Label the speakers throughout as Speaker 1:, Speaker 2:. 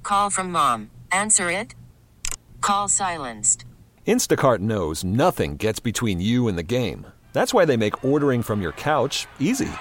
Speaker 1: call from mom. Answer it. Call silenced.
Speaker 2: Instacart knows nothing gets between you and the game. That's why they make ordering from your couch easy.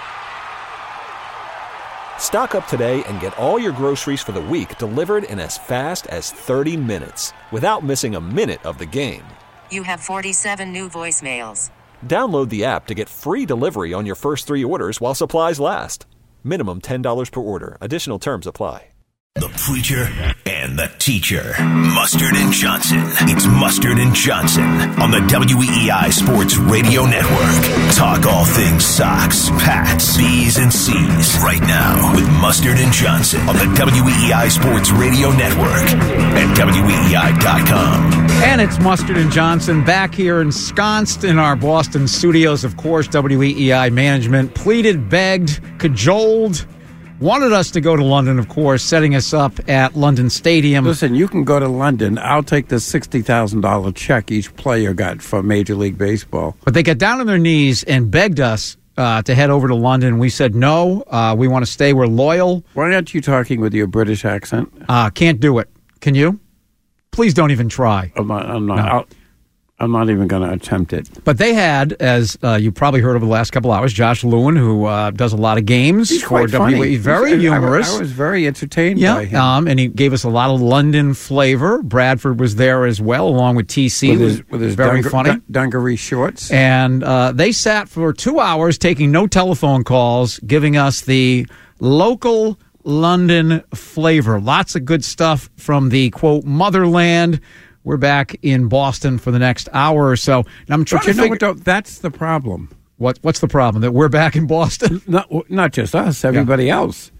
Speaker 2: Stock up today and get all your groceries for the week delivered in as fast as 30 minutes without missing a minute of the game.
Speaker 1: You have 47 new voicemails.
Speaker 2: Download the app to get free delivery on your first 3 orders while supplies last. Minimum $10 per order. Additional terms apply.
Speaker 3: The preacher and the teacher. Mustard and Johnson. It's Mustard and Johnson on the WEEI Sports Radio Network. Talk all things Sox, Pats, B's, and C's. Right now with Mustard and Johnson on the WEEI Sports Radio Network at WEEI.com.
Speaker 4: And it's Mustard and Johnson back here ensconced in our Boston studios. Of course, WEEI management pleaded, begged, cajoled, wanted us to go to London, of course, setting us up at London Stadium.
Speaker 5: Listen, you can go to London. I'll take the $60,000 check each player got for Major League Baseball.
Speaker 4: But they got down on their knees and begged us to head over to London. We said, no, we want to stay. We're loyal.
Speaker 5: Why aren't you talking with your British accent?
Speaker 4: Can't do it. Can you? Please don't even try.
Speaker 5: I'm not even going to attempt it.
Speaker 4: But they had, as you probably heard over the last couple hours, Josh Lewin, who does a lot of games.
Speaker 5: He's
Speaker 4: for
Speaker 5: quite funny.
Speaker 4: WE. Very humorous.
Speaker 5: I was very entertained by him.
Speaker 4: And he gave us a lot of London flavor. Bradford was there as well, along with TC.
Speaker 5: With his
Speaker 4: very funny.
Speaker 5: Dungaree shorts.
Speaker 4: And they sat for 2 hours taking no telephone calls, giving us the local London flavor. Lots of good stuff from the, quote, motherland. We're back in Boston for the next hour or so. And I'm trying to figure...
Speaker 5: That's the problem.
Speaker 4: What's the problem? That we're back in Boston?
Speaker 5: Not just us, everybody else.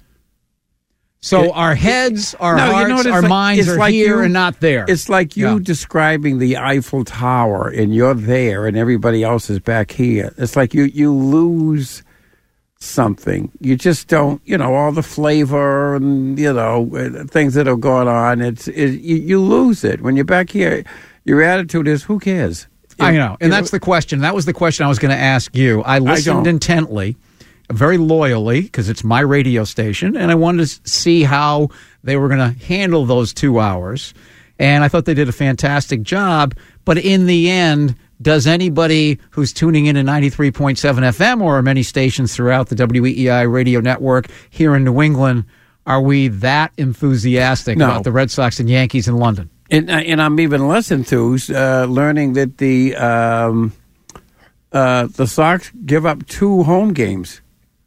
Speaker 4: So our heads, our hearts, our minds are like here and not there.
Speaker 5: It's like you describing the Eiffel Tower, and you're there, and everybody else is back here. It's like you lose something. You just don't, all the flavor and, things that are going on. You lose it. When you're back here, your attitude is, who cares?
Speaker 4: I know. And that's the question. That was the question I was going to ask you. I listened intently, very loyally, because it's my radio station, and I wanted to see how they were going to handle those 2 hours. And I thought they did a fantastic job. But in the end, does anybody who's tuning in at 93.7 FM or many stations throughout the WEEI radio network here in New England, are we that enthusiastic about the Red Sox and Yankees in London?
Speaker 5: And I'm even less enthused learning that the Sox give up 2 home games.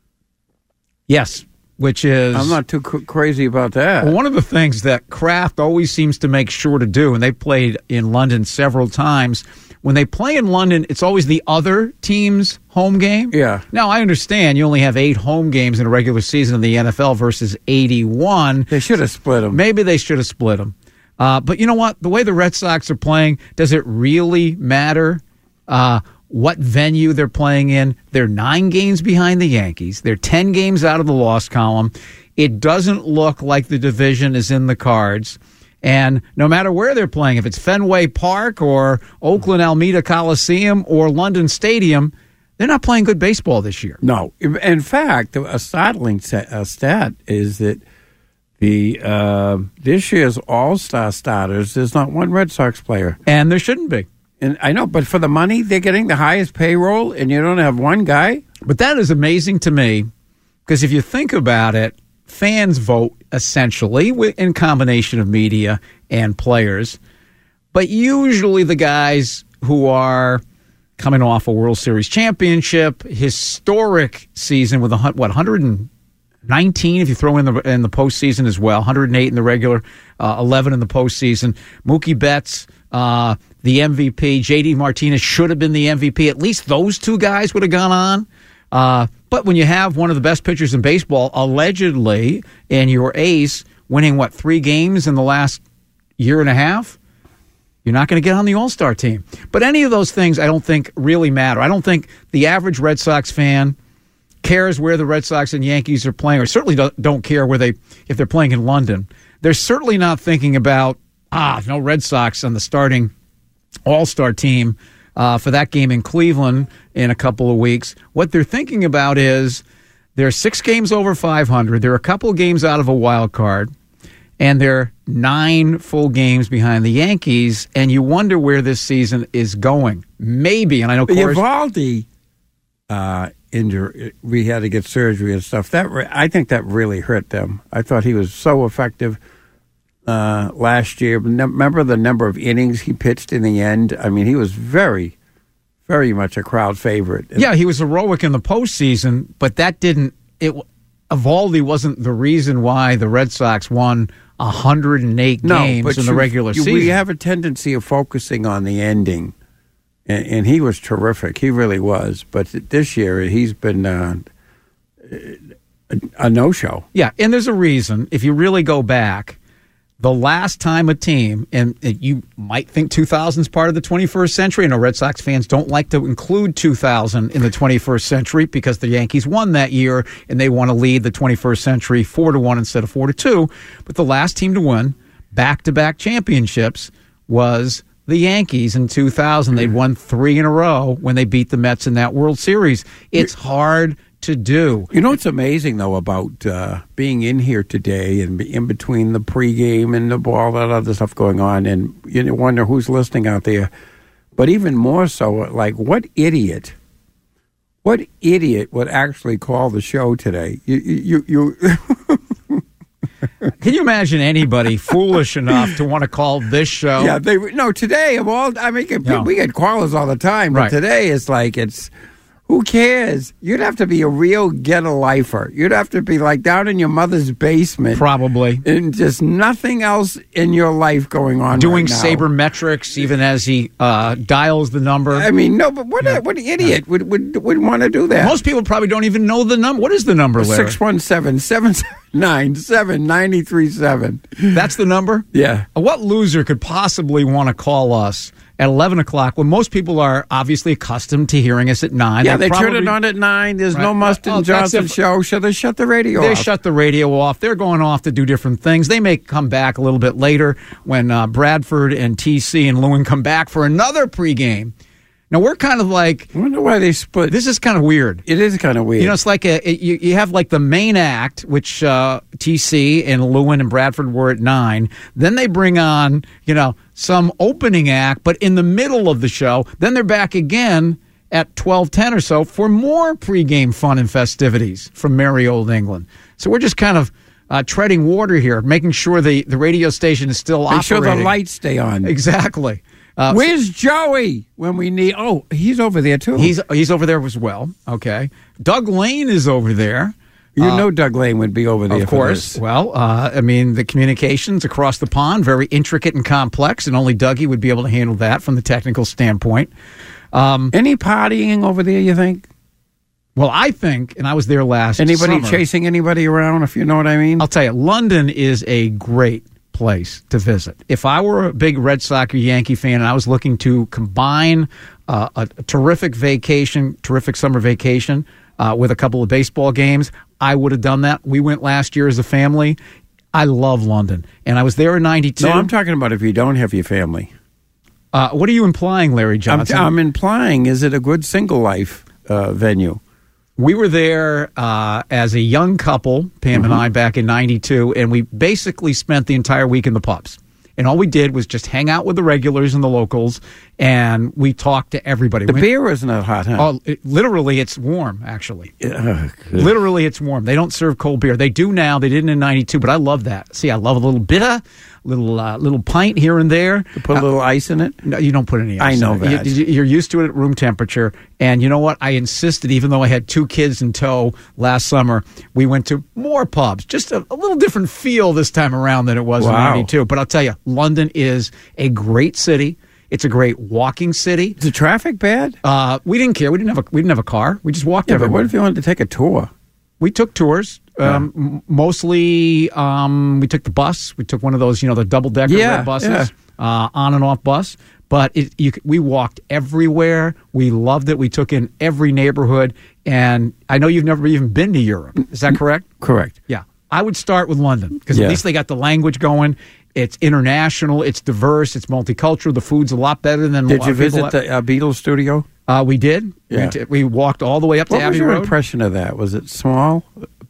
Speaker 4: Yes, which is...
Speaker 5: I'm not too crazy about that.
Speaker 4: Well, one of the things that Kraft always seems to make sure to do, and they've played in London several times, when they play in London, it's always the other team's home game.
Speaker 5: Yeah.
Speaker 4: Now, I understand you only have 8 home games in a regular season in the NFL versus 81.
Speaker 5: They should have split them.
Speaker 4: Maybe they should have split them. But you know what? The way the Red Sox are playing, does it really matter what venue they're playing in? They're 9 games behind the Yankees. They're 10 games out of the loss column. It doesn't look like the division is in the cards. And no matter where they're playing, if it's Fenway Park or Oakland Alameda Coliseum or London Stadium, they're not playing good baseball this year.
Speaker 5: No. In fact, a startling stat is that this year's All-Star starters, there's not one Red Sox player.
Speaker 4: And there shouldn't be.
Speaker 5: And I know, but for the money, they're getting the highest payroll, and you don't have one guy?
Speaker 4: But that is amazing to me, because if you think about it, fans vote essentially in combination of media and players. But usually the guys who are coming off a World Series championship, historic season with 119 if you throw in the postseason as well, 108 in the regular, 11 in the postseason. Mookie Betts, the MVP. J.D. Martinez should have been the MVP. At least those 2 guys would have gone on. But when you have one of the best pitchers in baseball, allegedly, and your ace winning, 3 games in the last year and a half, you're not going to get on the All-Star team. But any of those things I don't think really matter. I don't think the average Red Sox fan cares where the Red Sox and Yankees are playing, or certainly don't care if they're playing in London. They're certainly not thinking about, no Red Sox on the starting All-Star team for that game in Cleveland in a couple of weeks. What they're thinking about is they're 6 games over 500. They're a couple of games out of a wild card. and they're 9 full games behind the Yankees, and you wonder where this season is going. Maybe, and I know
Speaker 5: The
Speaker 4: Coors,
Speaker 5: Eovaldi injury, we had to get surgery and stuff. I think that really hurt them. I thought he was so effective last year. Remember the number of innings he pitched in the end? I mean, he was very, very much a crowd favorite.
Speaker 4: Yeah, he was heroic in the postseason, but that didn't. Eovaldi wasn't the reason why the Red Sox won 108 games in the regular season.
Speaker 5: We have a tendency of focusing on the ending, and he was terrific. He really was. But this year, he's been a no-show.
Speaker 4: Yeah, and there's a reason. If you really go back, the last time a team, and you might think 2000 is part of the 21st century. I know Red Sox fans don't like to include 2000 in the 21st century because the Yankees won that year, and they want to lead the 21st century 4-1 instead of 4-2. But the last team to win back-to-back championships was the Yankees in 2000. They'd won 3 in a row when they beat the Mets in that World Series. It's hard to do.
Speaker 5: You know what's amazing, though, about being in here today and in between the pregame and all that other stuff going on, and you wonder who's listening out there. But even more so, like, what idiot would actually call the show today? You
Speaker 4: Can you imagine anybody foolish enough to want to call this show?
Speaker 5: Yeah, today of all, I mean, we get callers all the time, but
Speaker 4: Right.
Speaker 5: Today who cares? You'd have to be a real get-a-lifer. You'd have to be like down in your mother's basement.
Speaker 4: Probably.
Speaker 5: And just nothing else in your life going on
Speaker 4: Doing
Speaker 5: right now.
Speaker 4: sabermetrics even as he dials the number.
Speaker 5: I mean, no, but what idiot would want to do that?
Speaker 4: Most people probably don't even know the number. What is the number, Larry?
Speaker 5: 617-779-7937.
Speaker 4: That's the number?
Speaker 5: Yeah.
Speaker 4: What loser could possibly want to call us at 11 o'clock when most people are obviously accustomed to hearing us at 9?
Speaker 5: Yeah, they turn it on at 9. There's no Mustard and Johnson show. So they shut the radio off.
Speaker 4: They shut the radio off. They're going off to do different things. They may come back a little bit later when Bradford and TC and Lewin come back for another pregame. Now, we're kind of like...
Speaker 5: I wonder why they split.
Speaker 4: This is kind of weird.
Speaker 5: It is kind of weird.
Speaker 4: You know, it's like you have like the main act, which TC and Lewin and Bradford were at 9. Then they bring on, some opening act, but in the middle of the show, then they're back again at 12:10 or so for more pregame fun and festivities from merry old England. So we're just kind of treading water here, making sure the radio station is still operating.
Speaker 5: Make sure the lights stay on.
Speaker 4: Exactly.
Speaker 5: Where's Joey when we need... Oh, he's over there, too.
Speaker 4: He's over there as well. Okay. Doug Lane is over there.
Speaker 5: You know Doug Lane would be over there.
Speaker 4: Of course. Well, the communications across the pond, very intricate and complex, and only Dougie would be able to handle that from the technical standpoint.
Speaker 5: Any partying over there, you think?
Speaker 4: Well, I think, and I was there last
Speaker 5: Anybody
Speaker 4: summer.
Speaker 5: chasing anybody around, if you know what I mean?
Speaker 4: I'll tell you, London is a great place to visit. If I were a big Red Sox or Yankee fan and I was looking to combine a terrific summer vacation with a couple of baseball games, I would have done that. We went last year as a family. I love London. And I was there in 92.
Speaker 5: No, I'm talking about if you don't have your family.
Speaker 4: What are you implying, Larry Johnson?
Speaker 5: I'm implying, is it a good single life venue?
Speaker 4: We were there as a young couple, Pam and I, back in 92, and we basically spent the entire week in the pubs. And all we did was just hang out with the regulars and the locals, and we talked to everybody.
Speaker 5: The beer isn't that hot, huh?
Speaker 4: Literally, it's warm, actually. Literally, it's warm. They don't serve cold beer. They do now. They didn't in 92, but I love that. See, I love a little bitter, little pint here and there.
Speaker 5: You put a little ice in it?
Speaker 4: No, you don't put any ice
Speaker 5: I know
Speaker 4: in it.
Speaker 5: that.
Speaker 4: You're used to it at room temperature. And you know what? I insisted, even though I had 2 kids in tow last summer, we went to more pubs. Just a little different feel this time around than it was in 92. But I'll tell you, London is a great city. It's a great walking city.
Speaker 5: Is the traffic bad?
Speaker 4: We didn't care. We didn't have a car. We just walked
Speaker 5: Yeah, but
Speaker 4: everywhere.
Speaker 5: what if you wanted to take a tour?
Speaker 4: We took tours. Mostly, we took the bus. We took one of those, the double-decker red buses, on and off bus. But we walked everywhere. We loved it. We took in every neighborhood. And I know you've never even been to Europe. Is that correct?
Speaker 5: Correct.
Speaker 4: Yeah. I would start with London because at least they got the language going. It's international. It's diverse. It's multicultural. The food's a lot better than.
Speaker 5: Did you visit the Beatles studio?
Speaker 4: We did.
Speaker 5: Yeah.
Speaker 4: We walked all the way up to
Speaker 5: What
Speaker 4: Abbey
Speaker 5: was your
Speaker 4: Road.
Speaker 5: impression of that? Was it small,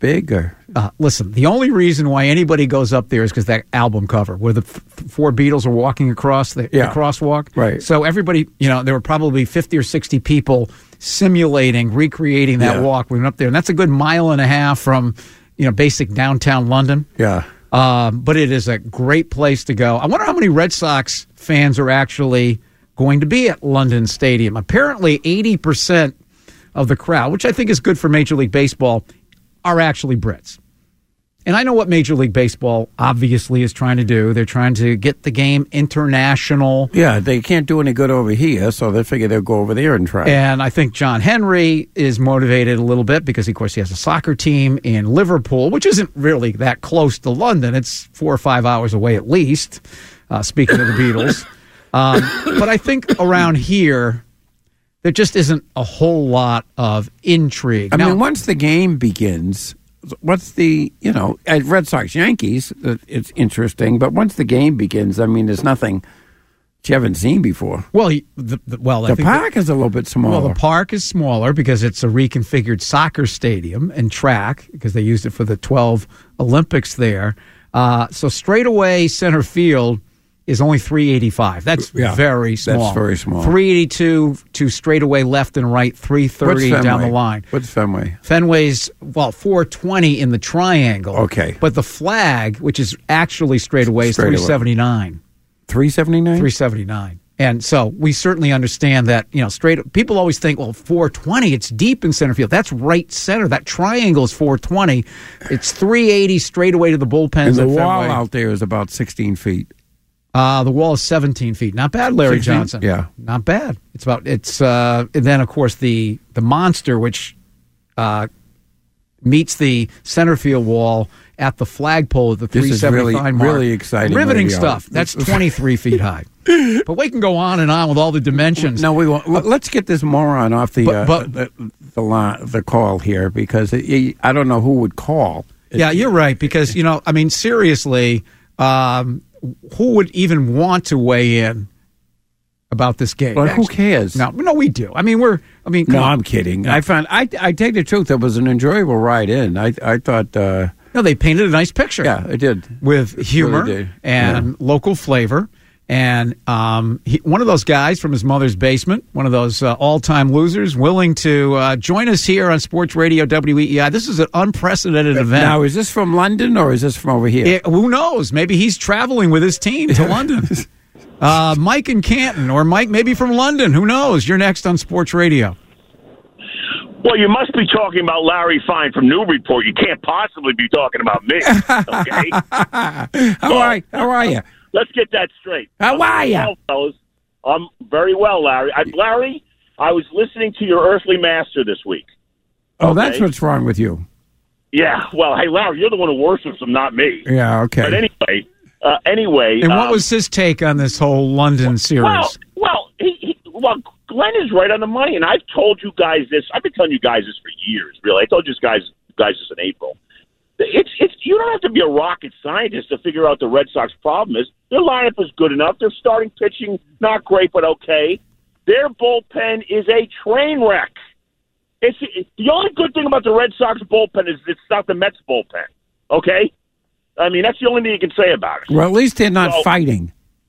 Speaker 5: big? Or
Speaker 4: listen, the only reason why anybody goes up there is because that album cover where the four Beatles are walking across the crosswalk.
Speaker 5: Right.
Speaker 4: So everybody, there were probably 50 or 60 people recreating that walk. We went up there, and that's a good mile and a half from, basic downtown London.
Speaker 5: Yeah.
Speaker 4: But it is a great place to go. I wonder how many Red Sox fans are actually going to be at London Stadium. Apparently 80% of the crowd, which I think is good for Major League Baseball, are actually Brits. And I know what Major League Baseball obviously is trying to do. They're trying to get the game international.
Speaker 5: Yeah, they can't do any good over here, so they figure they'll go over there and try.
Speaker 4: And I think John Henry is motivated a little bit because, of course, he has a soccer team in Liverpool, which isn't really that close to London. It's 4 or 5 hours away at least, speaking of the Beatles. But I think around here, there just isn't a whole lot of intrigue.
Speaker 5: I mean, once the game begins, what's at Red Sox Yankees, it's interesting, but once the game begins, I mean, there's nothing you haven't seen before.
Speaker 4: Well, the
Speaker 5: park is a little bit smaller.
Speaker 4: Well, the park is smaller because it's a reconfigured soccer stadium and track because they used it for the 12 Olympics there. So straightaway center field is only 385. That's very small.
Speaker 5: That's very small.
Speaker 4: 382 to straightaway left and right, 330 down the line.
Speaker 5: What's Fenway?
Speaker 4: Fenway's, 420 in the triangle.
Speaker 5: Okay.
Speaker 4: But the flag, which is actually straightaway, is 379.
Speaker 5: 379?
Speaker 4: 379. And so we certainly understand that, people always think, 420, it's deep in center field. That's right center. That triangle is 420. It's 380 straightaway to the bullpens.
Speaker 5: And the wall out there is about 16 feet.
Speaker 4: The wall is 17 feet. Not bad, Larry Johnson.
Speaker 5: Yeah.
Speaker 4: Not bad. And then, of course, the monster, which meets the center field wall at the flagpole at the 375 mark.
Speaker 5: Really exciting.
Speaker 4: Riveting stuff. That's 23 feet high. But we can go on and on with all the dimensions.
Speaker 5: No, we won't. Let's get this moron off the call here because I don't know who would call.
Speaker 4: Yeah, you're right because, seriously, who would even want to weigh in about this game?
Speaker 5: Well, who cares?
Speaker 4: No, we do.
Speaker 5: I'm kidding. No. I take the truth. It was an enjoyable ride in. I thought.
Speaker 4: They painted a nice picture.
Speaker 5: Yeah, it did.
Speaker 4: With humor and local flavor. And one of those guys from his mother's basement, one of those all-time losers, willing to join us here on Sports Radio WEEI. This is an unprecedented event.
Speaker 5: Now, is this from London or is this from over here?
Speaker 4: Who knows? Maybe he's traveling with his team to London. Mike in Canton, or Mike maybe from London. Who knows? You're next on Sports Radio.
Speaker 6: Well, you must be talking about Larry Fine from Newburyport. You can't possibly be talking about me. Okay?
Speaker 5: How are you?
Speaker 6: Let's get that straight.
Speaker 5: How are you?
Speaker 6: Well, fellas. I'm very well, Larry. Larry, I was listening to your Earthly Master this week.
Speaker 5: Oh, okay? That's what's wrong with you.
Speaker 6: Yeah. Well, hey, Larry, you're the one who worships him, not me.
Speaker 5: Yeah, okay.
Speaker 6: But anyway.
Speaker 4: And what was his take on this whole London series?
Speaker 6: Well, Glenn is right on the money, and I've told you guys this. I've been telling you guys this for years, really. I told you guys this in April. It's you don't have to be a rocket scientist to figure out the Red Sox problem is their lineup is good enough. Their starting pitching, not great, but okay. Their bullpen is a train wreck. It's the only good thing about the Red Sox bullpen is it's not the Mets bullpen. Okay? I mean, that's the only thing you can say about it.
Speaker 5: Well, at least they're not fighting.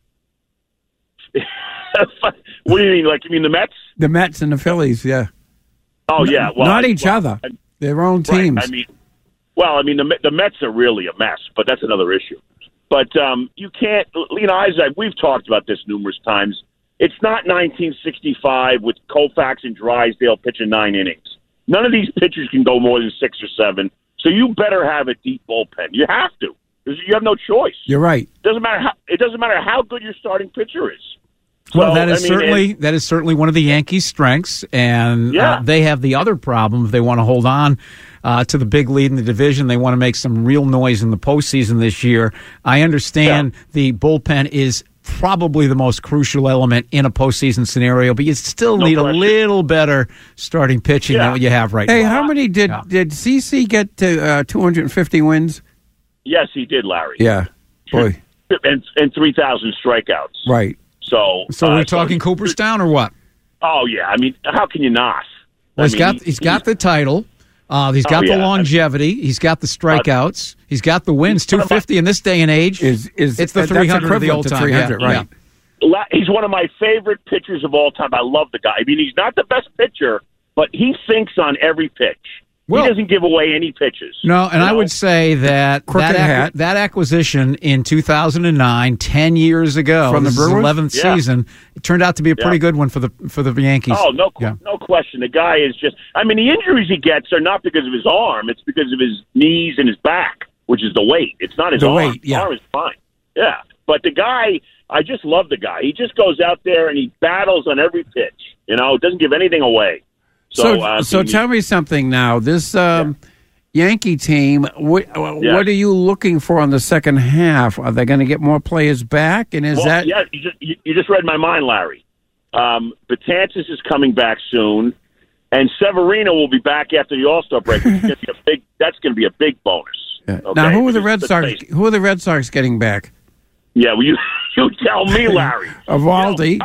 Speaker 6: What do you mean? Like, you mean the Mets?
Speaker 5: The Mets and the Phillies, yeah.
Speaker 6: Oh, yeah. Well,
Speaker 5: not each other. Their own teams.
Speaker 6: Right. The Mets are really a mess, but that's another issue. But you can't, we've talked about this numerous times. It's not 1965 with Koufax and Drysdale pitching 9 innings. None of these pitchers can go more than 6 or 7. So you better have a deep bullpen. You have to. You have no choice.
Speaker 5: You're right.
Speaker 6: It doesn't matter how good your starting pitcher is.
Speaker 4: Well, that is certainly one of the Yankees' strengths, and they have the other problem. If they want to hold on to the big lead in the division, they want to make some real noise in the postseason this year. I understand the bullpen is probably the most crucial element in a postseason scenario, but you still need a little better starting pitching than what you have right now.
Speaker 5: Hey, how many did CC get to 250 wins?
Speaker 6: Yes, he did, Larry.
Speaker 5: Yeah, boy,
Speaker 6: and 3,000 strikeouts.
Speaker 5: Right.
Speaker 4: So we're talking Cooperstown or what?
Speaker 6: Oh yeah, I mean, how can you not?
Speaker 4: Well, he's got the title, He's got the longevity. He's got the strikeouts. He's got the wins. 250 in this day and age. It's the 300 of the old time.
Speaker 5: 300, right?
Speaker 4: Yeah.
Speaker 6: He's one of my favorite pitchers of all time. I love the guy. I mean, he's not the best pitcher, but he thinks on every pitch. He doesn't give away any pitches.
Speaker 4: No, and I would say that that acquisition in 2009, 10 years ago,
Speaker 5: from the Brewers,
Speaker 4: 11th season, it turned out to be a pretty good one for the Yankees.
Speaker 6: Oh, no question. The guy is just. I mean, the injuries he gets are not because of his arm; it's because of his knees and his back, which is the weight. It's not his arm.
Speaker 5: Weight, yeah.
Speaker 6: His arm is fine. Yeah, but the guy, I just love the guy. He just goes out there and he battles on every pitch. Doesn't give anything away.
Speaker 5: So tell me something now. This Yankee team, what are you looking for in the second half? Are they going to get more players back? And
Speaker 6: Yeah, you just read my mind, Larry. Betances is coming back soon, and Severino will be back after the All-Star break. That's going to be a big bonus.
Speaker 5: Yeah.
Speaker 6: Okay?
Speaker 5: Now, who are the Red Sox? Who are the Red Sox getting back?
Speaker 6: Yeah, well, you tell me, Larry.
Speaker 5: Evaldi.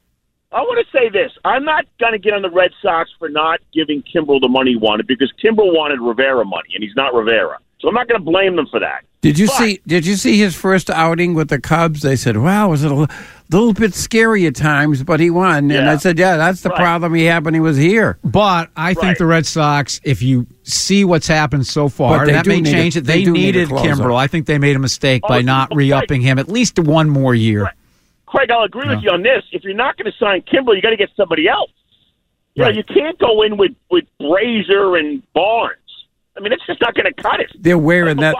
Speaker 6: I want to say this. I'm not going to get on the Red Sox for not giving Kimbrel the money he wanted because Kimbrel wanted Rivera money, and he's not Rivera. So I'm not going to blame them for that.
Speaker 5: Did you see his first outing with the Cubs? They said, "Wow, was it a little bit scary at times, but he won." And I said, "Yeah, that's the problem he had when he was here."
Speaker 4: But I think the Red Sox, if you see what's happened so far, that may change it. They needed Kimbrel. I think they made a mistake by not re-upping him at least one more year.
Speaker 6: Right. Craig, I'll agree with you on this. If you're not going to sign Kimbrel, you got to get somebody else. You can't go in with Brazier and Barnes. I mean, it's just not going to cut it.
Speaker 5: They're wearing that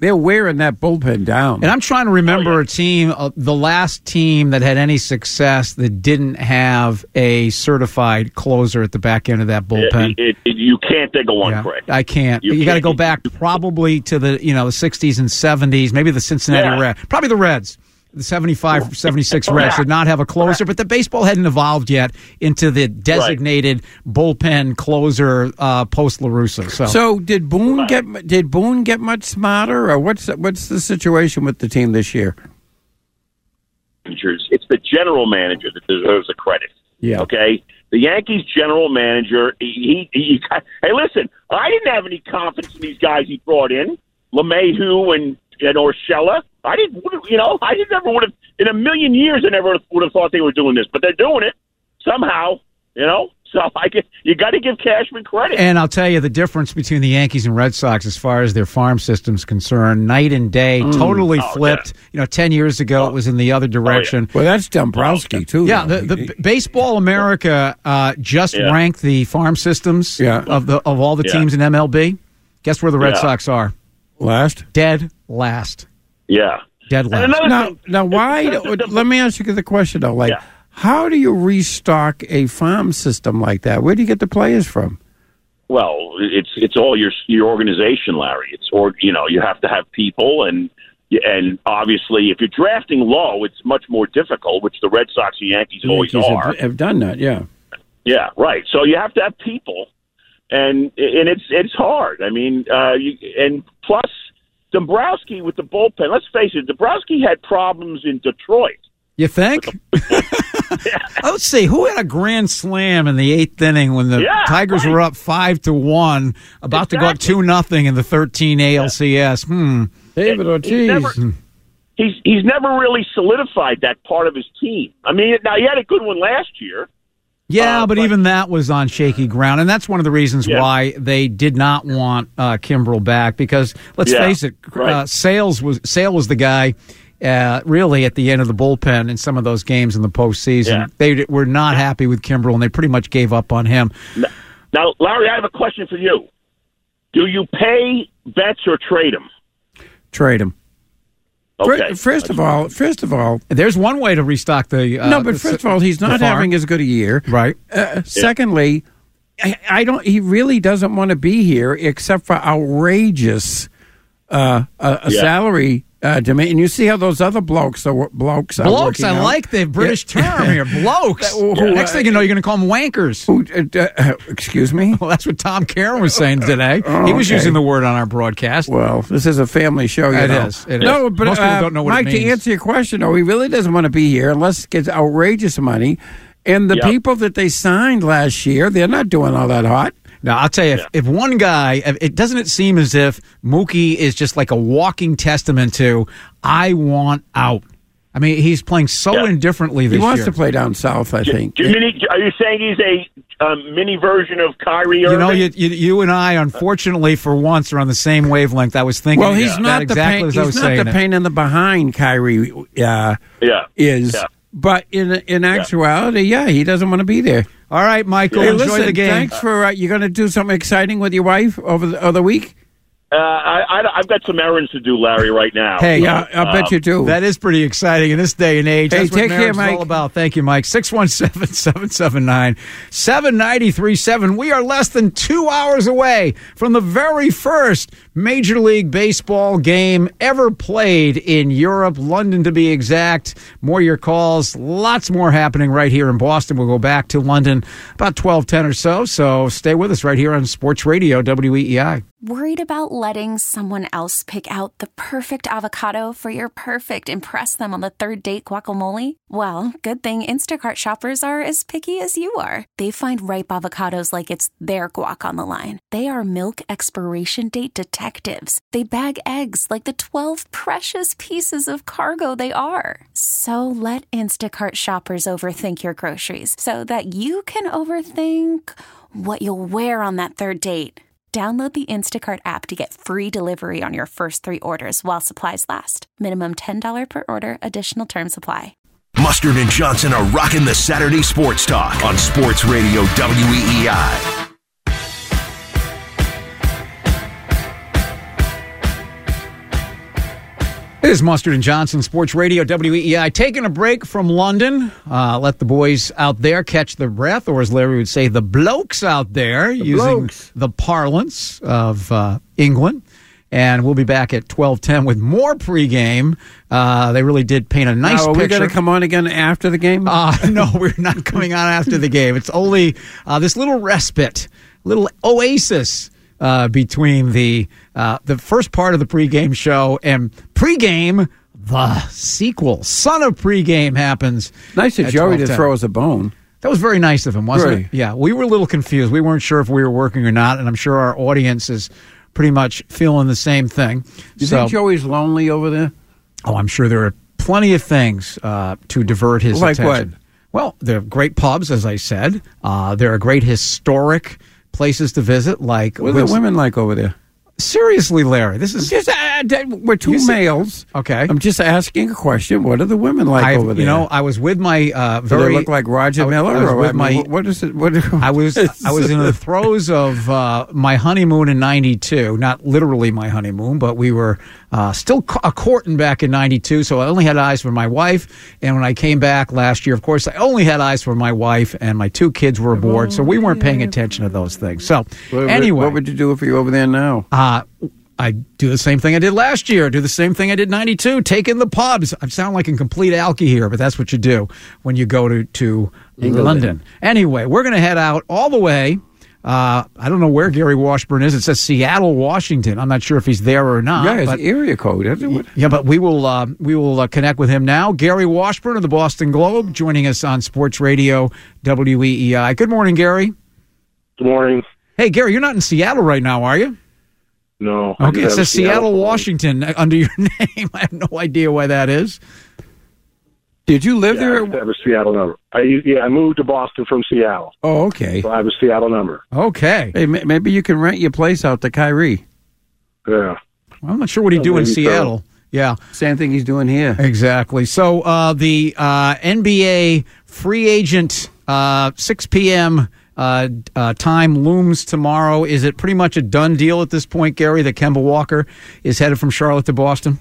Speaker 5: bullpen down.
Speaker 4: And I'm trying to remember a team, the last team that had any success that didn't have a certified closer at the back end of that bullpen.
Speaker 6: You can't think of one, Craig.
Speaker 4: I can't. You got to go back probably to the 60s and 70s, maybe the Cincinnati Reds, probably the Reds. The 75, 76 Reds did not have a closer, but the baseball hadn't evolved yet into the designated bullpen closer post La Russa.
Speaker 5: So did Boone get much smarter, or what's the situation with the team this year?
Speaker 6: It's the general manager that deserves the credit.
Speaker 5: Yeah.
Speaker 6: Okay. The Yankees general manager. Hey, listen. I didn't have any confidence in these guys he brought in, LeMahieu and Urshela. I never would have, in a million years, I never would have thought they were doing this, but they're doing it somehow, So you got to give Cashman credit.
Speaker 4: And I'll tell you the difference between the Yankees and Red Sox as far as their farm system's concerned, night and day, totally flipped. Yeah. 10 years ago it was in the other direction.
Speaker 5: Well, that's Dombrowski too.
Speaker 4: Yeah, the Baseball America just ranked the farm systems of all the teams in MLB. Guess where the Red Sox are?
Speaker 5: Last.
Speaker 4: Dead last.
Speaker 6: Yeah.
Speaker 4: Dead last.
Speaker 5: Now, why? Let me ask you the question though. How do you restock a farm system like that? Where do you get the players from?
Speaker 6: Well, it's all your organization, Larry. You have to have people, and obviously, if you're drafting low, it's much more difficult, which the Red Sox and Yankees always are.
Speaker 5: Have done that, yeah.
Speaker 6: Yeah, right. So you have to have people, and it's hard. I mean, and plus. Dombrowski with the bullpen. Let's face it, Dombrowski had problems in Detroit.
Speaker 4: You think? Let's see. Who had a grand slam in the eighth inning when the Tigers were up 5-1, about to go up 2-0 in the 13 ALCS?
Speaker 5: David Ortiz.
Speaker 6: He's never really solidified that part of his team. I mean, now he had a good one last year.
Speaker 4: Yeah, but even that was on shaky ground, and that's one of the reasons why they did not want Kimbrel back. Because let's face it, Sale was the guy really at the end of the bullpen in some of those games in the postseason. Yeah. They were not happy with Kimbrel, and they pretty much gave up on him.
Speaker 6: Now, Larry, I have a question for you. Do you pay Betts or trade him?
Speaker 5: Trade him.
Speaker 6: Okay.
Speaker 5: First of all,
Speaker 4: there's one way to restock the.
Speaker 5: No, but first of all, he's not having as good a year,
Speaker 4: right?
Speaker 5: Secondly, he really doesn't want to be here except for outrageous salary demand. And you see how those other blokes are working
Speaker 4: I
Speaker 5: out.
Speaker 4: like the British term here, blokes. Next thing you know, you're going to call them wankers.
Speaker 5: Excuse me?
Speaker 4: Well, that's what Tom Caron was saying today. He was using the word on our broadcast.
Speaker 5: Well, this is a family show. It is. No, but
Speaker 4: most people don't know what
Speaker 5: Mike,
Speaker 4: it means.
Speaker 5: to answer your question, he really doesn't want to be here unless it gets outrageous money. And the people that they signed last year, they're not doing all that hot.
Speaker 4: Now, I'll tell you, if one guy, doesn't it seem as if Mookie is just like a walking testament to, I want out. I mean, he's playing so indifferently this year.
Speaker 5: He wants to play down south, I think.
Speaker 6: Are you saying he's a mini version of Kyrie Irving?
Speaker 4: You and I, unfortunately, for once, are on the same wavelength. I was thinking.
Speaker 5: Well, he's not
Speaker 4: exactly
Speaker 5: the pain. He's not the pain in the behind. Kyrie is.
Speaker 6: Yeah.
Speaker 5: But in actuality, he doesn't want to be there.
Speaker 4: All right, Michael, enjoy the game.
Speaker 5: Thanks for you're going to do something exciting with your wife over the week.
Speaker 6: I've got some errands to do, Larry, right now.
Speaker 4: Hey,
Speaker 5: I bet you do.
Speaker 4: That is pretty exciting in this day and age.
Speaker 5: Hey,
Speaker 4: That's what
Speaker 5: take care,
Speaker 4: marriage is all about. Thank you, Mike. 617-779-7937. We are less than 2 hours away from the very first Major League Baseball game ever played in Europe, London to be exact. More your calls. Lots more happening right here in Boston. We'll go back to London about 12:10 or so. So stay with us right here on Sports Radio, WEEI.
Speaker 7: Worried about letting someone else pick out the perfect avocado for your perfect impress them on the third date guacamole? Well, good thing Instacart shoppers are as picky as you are. They find ripe avocados like it's their guac on the line. They are milk expiration date detectives. They bag eggs like the 12 precious pieces of cargo they are. So let Instacart shoppers overthink your groceries so that you can overthink what you'll wear on that third date. Download the Instacart app to get free delivery on your first 3 orders while supplies last. Minimum $10 per order. Additional terms apply.
Speaker 3: Mustard and Johnson are rocking the Saturday Sports Talk on Sports Radio WEEI.
Speaker 4: It is Mustard and Johnson, Sports Radio, WEEI. Taking a break from London. Let the boys out there catch their breath, or as Larry would say, the blokes out there, using the parlance of England. And we'll be back at 12:10 with more pregame. They really did paint a nice picture.
Speaker 5: Are we going to come on again after the game?
Speaker 4: No, we're not coming on after the game. It's only this little respite, little oasis between the first part of the pregame show and pregame, the sequel. Son of pregame happens.
Speaker 5: Nice of Joey to throw us a bone.
Speaker 4: That was very nice of him, wasn't it? Yeah, we were a little confused. We weren't sure if we were working or not, and I'm sure our audience is pretty much feeling the same thing.
Speaker 5: You think Joey's lonely over there?
Speaker 4: Oh, I'm sure there are plenty of things to divert his attention.
Speaker 5: Like what?
Speaker 4: Well, there are great pubs, as I said. There are great historic places to visit. Like
Speaker 5: what are the women like over there?
Speaker 4: Seriously, Larry, this is
Speaker 5: just we're two males.
Speaker 4: Okay,
Speaker 5: I'm just asking a question. What are the women like over there?
Speaker 4: You know, I was with my
Speaker 5: Do they look like Roger Miller?
Speaker 4: I was with my.
Speaker 5: What is it?
Speaker 4: I was in the throes of my honeymoon in '92. Not literally my honeymoon, but we were still courting back in '92. So I only had eyes for my wife. And when I came back last year, of course, I only had eyes for my wife, and my 2 kids were aboard. So we weren't paying attention to those things. So anyway,
Speaker 5: what would you do if you were over there now?
Speaker 4: I do the same thing I did last year. Do the same thing I did in '92. Take in the pubs. I sound like a complete alkie here, but that's what you do when you go to London. Anyway, we're going to head out all the way. I don't know where Gary Washburn is. It says Seattle, Washington. I'm not sure if he's there or not.
Speaker 5: Yeah, it's area code, isn't it?
Speaker 4: Yeah, but we will connect with him now. Gary Washburn of the Boston Globe joining us on Sports Radio WEEI. Good morning, Gary.
Speaker 8: Good morning.
Speaker 4: Hey, Gary, you're not in Seattle right now, are you?
Speaker 8: No.
Speaker 4: Okay, it says Seattle, Washington under your name. I have no idea why that is.
Speaker 5: Did you live there?
Speaker 8: I have a Seattle number. I moved to Boston from Seattle.
Speaker 5: Oh, okay.
Speaker 8: So I have a Seattle number.
Speaker 4: Okay.
Speaker 5: Hey, maybe you can rent your place out to Kyrie.
Speaker 8: Yeah.
Speaker 4: I'm not sure what he'd do in Seattle. So. Yeah.
Speaker 5: Same thing he's doing here.
Speaker 4: Exactly. So the NBA free agent 6 p.m., time looms tomorrow. Is it pretty much a done deal at this point, Gary, that Kemba Walker is headed from Charlotte to Boston?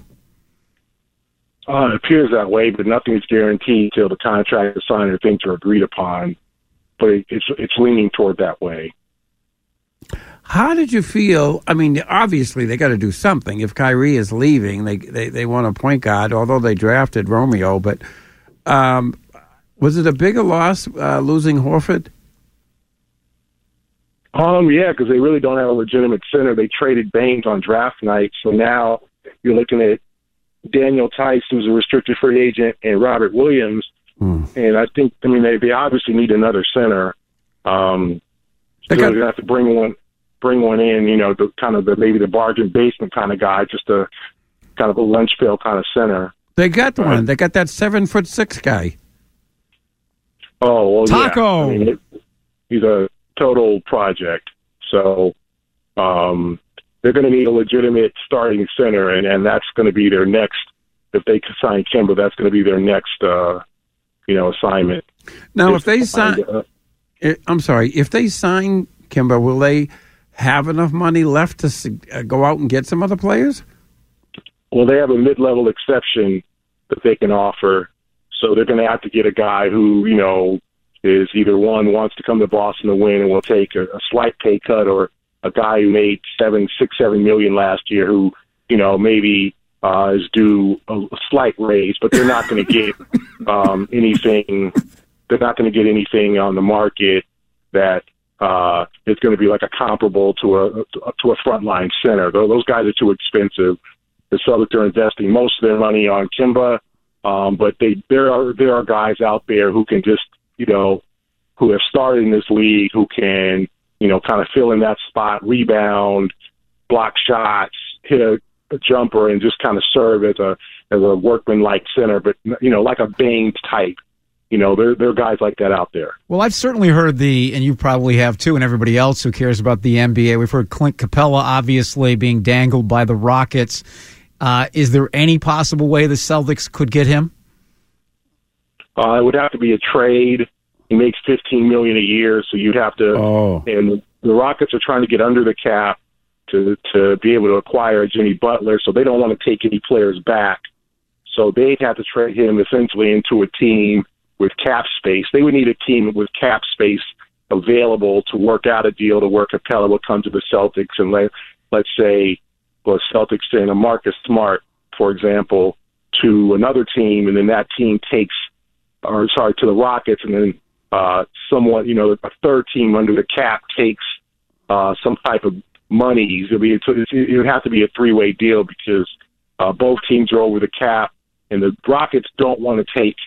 Speaker 8: It appears that way, but nothing is guaranteed till the contract is signed or things are agreed upon. But it's leaning toward that way.
Speaker 5: How did you feel? I mean, obviously they got to do something. If Kyrie is leaving, they want a point guard, although they drafted Romeo. But was it a bigger loss losing Horford?
Speaker 8: Yeah, because they really don't have a legitimate center. They traded Baines on draft night, so now you're looking at Daniel Tice, who's a restricted free agent, and Robert Williams. And I think, they obviously need another center. They're going to have to bring one in, the kind of maybe the bargain basement kind of guy, just a kind of a lunch pail kind of center.
Speaker 5: They got one. They got that 7'6" guy.
Speaker 8: Oh, well,
Speaker 4: Taco.
Speaker 8: Yeah. He's a total project. So they're going to need a legitimate starting center, and that's going to be their next. If they sign Kemba, that's going to be their next, assignment.
Speaker 5: Now, if they sign, if they sign Kemba, will they have enough money left to go out and get some other players?
Speaker 8: Well, they have a mid-level exception that they can offer, so they're going to have to get a guy who, is either one wants to come to Boston to win and will take a slight pay cut, or a guy who made $7 million last year who, maybe is due a slight raise, but they're not going to get anything. They're not going to get anything on the market that is going to be like a comparable to a frontline center. Those guys are too expensive. The Celtics are investing most of their money on Kemba, but there are guys out there who can just who have started in this league who can kind of fill in that spot, rebound, block shots, hit a jumper, and just kind of serve as a workman-like center, but like a Baines type. There are guys like that out there.
Speaker 4: Well, I've certainly heard and you probably have too, and everybody else who cares about the NBA, we've heard Clint Capella obviously being dangled by the Rockets. Is there any possible way the Celtics could get him?
Speaker 8: It would have to be a trade. He makes $15 million a year, so you'd have to. Oh. And the Rockets are trying to get under the cap to be able to acquire Jimmy Butler, so they don't want to take any players back. So they'd have to trade him essentially into a team with cap space. They would need a team with cap space available to work out a deal to where Capella would come to the Celtics and let's say, well, Celtics send a Marcus Smart, for example, to another team, and then that team to the Rockets, and then someone, a third team under the cap takes some type of monies. It would have to be a three-way deal because both teams are over the cap, and the Rockets don't want to take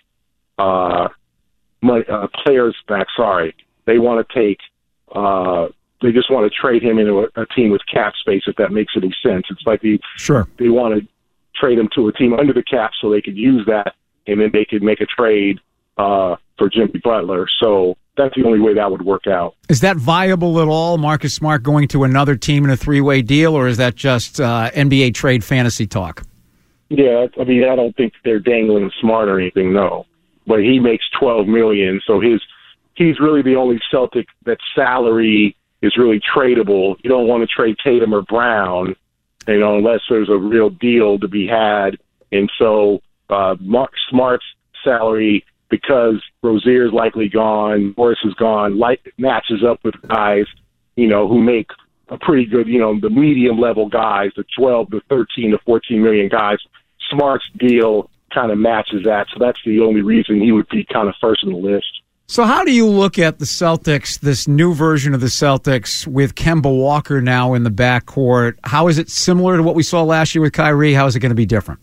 Speaker 8: players back. Sorry, they want to take. They just want to trade him into a team with cap space, if that makes any sense. It's like they want to trade him to a team under the cap so they could use that, and then they could make a trade for Jimmy Butler. So that's the only way that would work out.
Speaker 4: Is that viable at all, Marcus Smart going to another team in a three-way deal, or is that just NBA trade fantasy talk?
Speaker 8: Yeah, I don't think they're dangling Smart or anything, no. But he makes $12 million, so he's really the only Celtic that salary is really tradable. You don't want to trade Tatum or Brown, unless there's a real deal to be had. And so Smart's salary, because Rozier's likely gone, Morris is gone, matches up with guys, who make a pretty good, the medium-level guys, the 12 to 13 to 14 million guys. Smart's deal kind of matches that, so that's the only reason he would be kind of first on the list.
Speaker 4: So how do you look at the Celtics, this new version of the Celtics with Kemba Walker now in the backcourt? How is it similar to what we saw last year with Kyrie? How is it going to be different?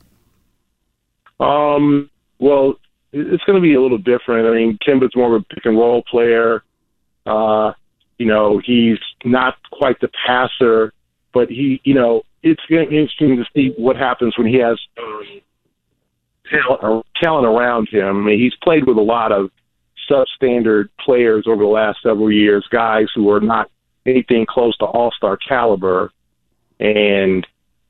Speaker 8: Well, it's going to be a little different. Kemba's more of a pick-and-roll player. He's not quite the passer, but it's going to be interesting to see what happens when he has talent around him. He's played with a lot of substandard players over the last several years, guys who are not anything close to all-star caliber. And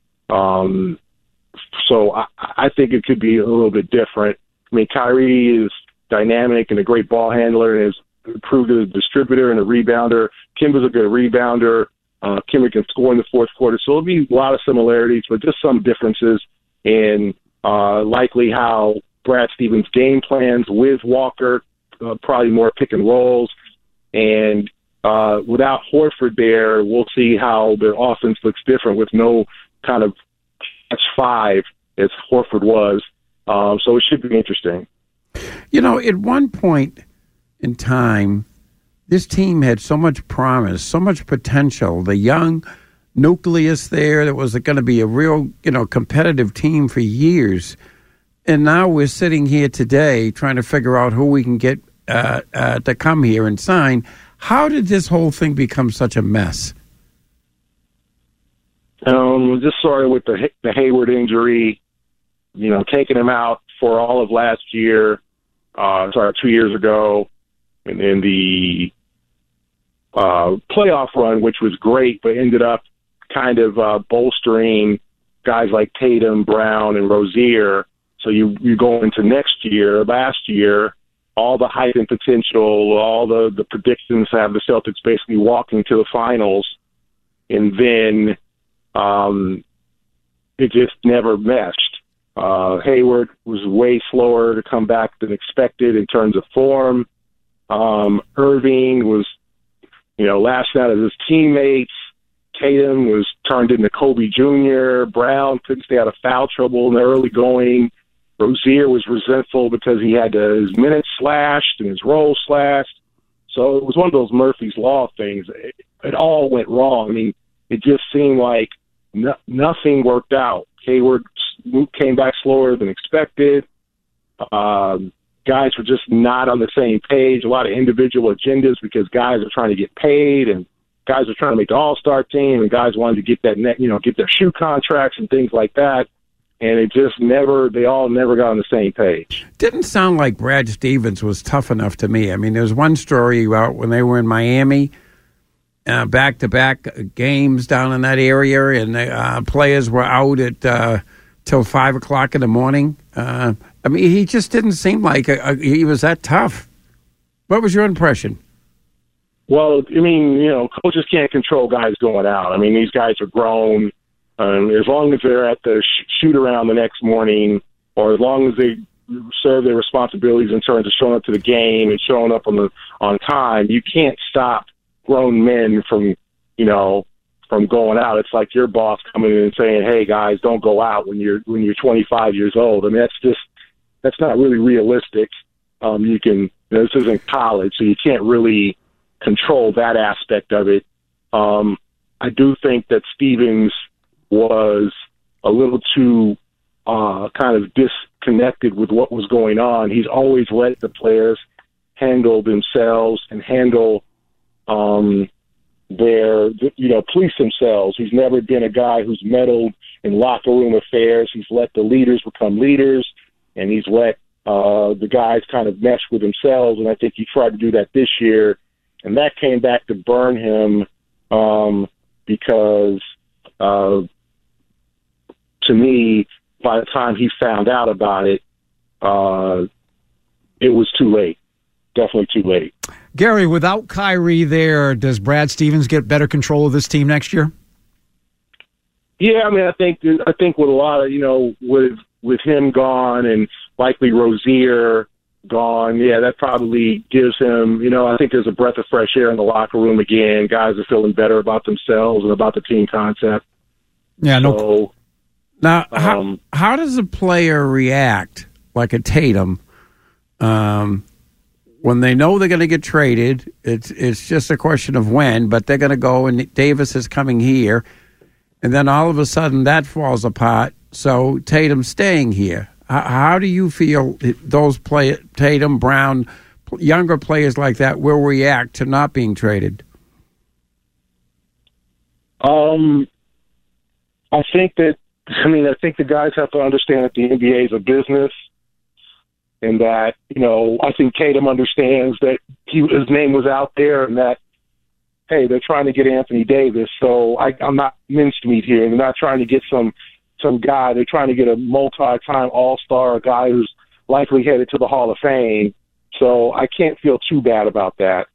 Speaker 8: so I think it could be a little bit different. Kyrie is dynamic and a great ball handler and has improved as a distributor and a rebounder. Kemba's a good rebounder. Kemba can score in the fourth quarter. So it'll be a lot of similarities, but just some differences in likely how Brad Stevens game plans with Walker, probably more pick and rolls. And without Horford there, we'll see how the offense looks different with no kind of catch five as Horford was. So it should be interesting.
Speaker 5: At one point in time, this team had so much promise, so much potential. The young nucleus there that was going to be a real, competitive team for years. And now we're sitting here today trying to figure out who we can get to come here and sign. How did this whole thing become such a mess?
Speaker 8: Just sort of with the Hayward injury, taking him out for all of last year, 2 years ago, and then the playoff run, which was great, but ended up kind of bolstering guys like Tatum, Brown, and Rozier. So you go into last year, all the hype and potential, all the predictions have the Celtics basically walking to the finals, and then it just never meshed. Hayward was way slower to come back than expected in terms of form. Irving was, lashing out at his teammates. Tatum was turned into Kobe Jr. Brown couldn't stay out of foul trouble in the early going. Rozier was resentful because he had his minutes slashed and his role slashed. So it was one of those Murphy's Law things. It all went wrong. I mean, it just seemed like nothing worked out. Hayward came back slower than expected. Guys were just not on the same page. A lot of individual agendas because guys are trying to get paid and guys are trying to make the All-Star team and guys wanted to get that get their shoe contracts and things like that. And it just they all never got on the same page.
Speaker 5: Didn't sound like Brad Stevens was tough enough to me. I mean, there's one story about when they were in Miami, back-to-back games down in that area, and the players were out at till 5 o'clock in the morning. I mean, he just didn't seem like he was that tough. What was your impression?
Speaker 8: Well, I mean, coaches can't control guys going out. I mean, these guys are grown. As long as they're at the shoot-around the next morning, or as long as they serve their responsibilities in terms of showing up to the game and showing up on time, you can't stop grown men from going out. It's like your boss coming in and saying, "Hey guys, don't go out when you're 25 years old." I mean, that's not really realistic. This isn't college, so you can't really control that aspect of it. I do think that Stevens was a little too kind of disconnected with what was going on. He's always let the players handle themselves and handle police themselves. He's never been a guy who's meddled in locker room affairs. He's let the leaders become leaders, and he's let the guys kind of mesh with themselves, and I think he tried to do that this year, and that came back to burn him because to me, by the time he found out about it, it was too late. Definitely too late.
Speaker 4: Gary, without Kyrie there, does Brad Stevens get better control of this team next year?
Speaker 8: Yeah, I mean, I think with a lot of, with him gone and likely Rozier gone, yeah, that probably gives him, I think there's a breath of fresh air in the locker room again. Guys are feeling better about themselves and about the team concept.
Speaker 4: Yeah,
Speaker 8: so,
Speaker 5: Now, how does a player react, like a Tatum, when they know they're going to get traded? It's just a question of when, but they're going to go, and Davis is coming here, and then all of a sudden that falls apart, so Tatum's staying here. How do you feel those Tatum, Brown, younger players like that will react to not being traded?
Speaker 8: I think the guys have to understand that the NBA is a business, and that, I think Tatum understands that his name was out there, and that, hey, they're trying to get Anthony Davis, so I'm not mincemeat here. They're not trying to get some guy. They're trying to get a multi-time All-Star, a guy who's likely headed to the Hall of Fame. So I can't feel too bad about that.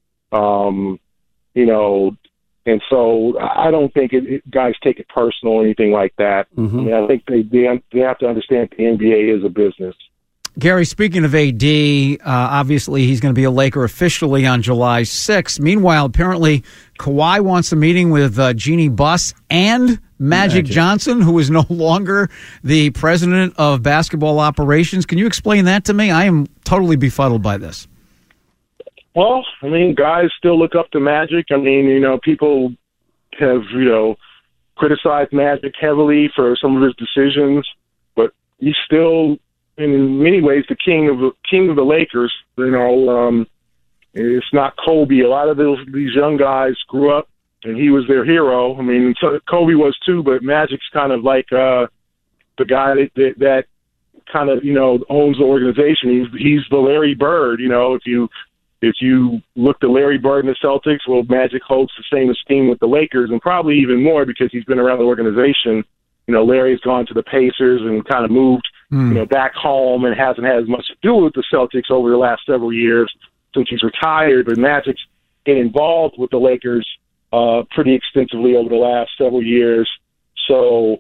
Speaker 8: And so I don't think guys take it personal or anything like that. Mm-hmm. I mean, I think they have to understand the NBA is a business.
Speaker 4: Gary, speaking of AD, obviously he's going to be a Laker officially on July 6th. Meanwhile, apparently Kawhi wants a meeting with Jeannie Buss and Magic Johnson, who is no longer the president of basketball operations. Can you explain that to me? I am totally befuddled by this.
Speaker 8: Well, I mean, guys still look up to Magic. I mean, people have, criticized Magic heavily for some of his decisions, but he's still, in many ways, the king of the Lakers. It's not Kobe. A lot of these young guys grew up, and he was their hero. I mean, so Kobe was too, but Magic's kind of like the guy that kind of, owns the organization. He's the Larry Bird. If you look at Larry Bird and the Celtics, well, Magic holds the same esteem with the Lakers, and probably even more because he's been around the organization. Larry's gone to the Pacers and kind of moved, back home and hasn't had as much to do with the Celtics over the last several years since he's retired. But Magic's been involved with the Lakers pretty extensively over the last several years. So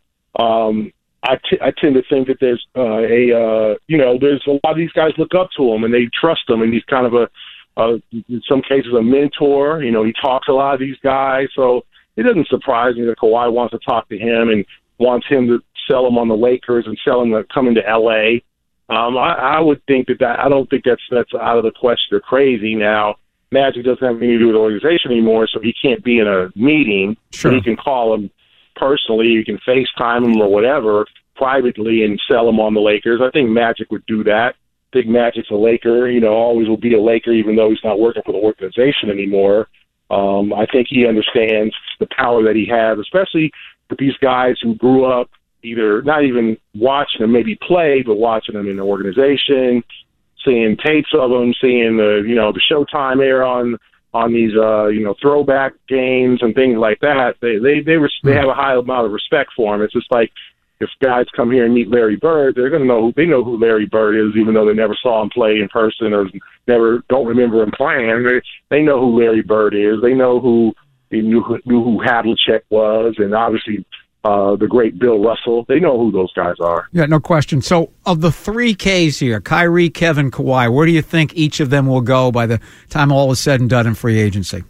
Speaker 8: I tend to think that there's there's a lot of these guys look up to him and they trust him, and he's kind of in some cases a mentor. He talks to a lot of these guys, so it doesn't surprise me that Kawhi wants to talk to him and wants him to sell him on the Lakers and sell him to come into L.A. I would think that I don't think that's out of the question. They're crazy now. Magic doesn't have anything to do with the organization anymore, so he can't be in a meeting.
Speaker 4: Sure.
Speaker 8: He can call him personally. You can FaceTime him or whatever privately and sell him on the Lakers. I think Magic would do that. I think Magic's a Laker, always will be a Laker even though he's not working for the organization anymore. I think he understands the power that he has, especially with these guys who grew up either not even watching them maybe play, but watching them in the organization, seeing tapes of them, seeing the Showtime era on these throwback games and things like that. They have a high amount of respect for him. It's just like if guys come here and meet Larry Bird, they're going to know who Larry Bird is, even though they never saw him play in person or don't remember him playing. They know who Larry Bird is. They know who Havlicek was, and obviously the great Bill Russell. They know who those guys are.
Speaker 4: Yeah, no question. So of the three Ks here, Kyrie, Kevin, Kawhi, where do you think each of them will go by the time all is said and done in free agency?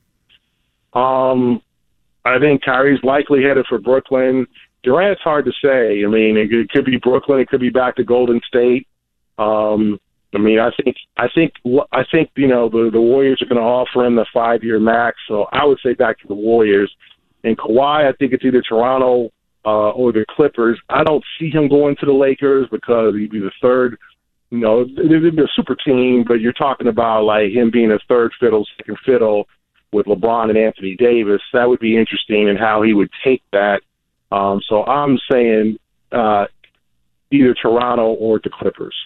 Speaker 8: I think Kyrie's likely headed for Brooklyn. Durant's hard to say. I mean, it could be Brooklyn. It could be back to Golden State. I think the Warriors are going to offer him the 5-year max. So I would say back to the Warriors. And Kawhi, I think it's either Toronto or the Clippers. I don't see him going to the Lakers because he'd be the third. It'd be a super team, but you're talking about like him being a third fiddle, second fiddle with LeBron and Anthony Davis. That would be interesting and how he would take that. So I'm saying either Toronto or the Clippers.